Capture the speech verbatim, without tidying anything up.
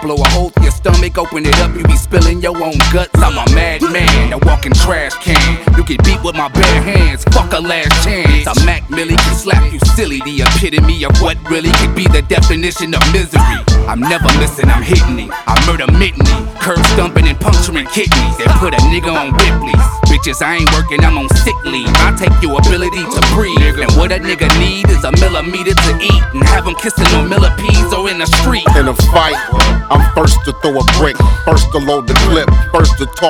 blow a hole through your stomach, open it up, you be spilling your own guts. I'm a madman, a walking trash can. You get beat with my bare hands, fuck a last chance. A Mac Millie can slap you silly, the epitome of what really could be the definition of misery. I'm never missing, I'm hitting it. I murder Mitney, curb stumping and puncturing kidneys. They put a nigga on Ripley's. Bitches, I ain't working, I'm on sick leave. I take your ability to breathe. And what a nigga need is a millimeter to eat. And have him kissing on millipedes or in the street. In a fight, I'm first to throw a brick, first to load the clip, first to talk.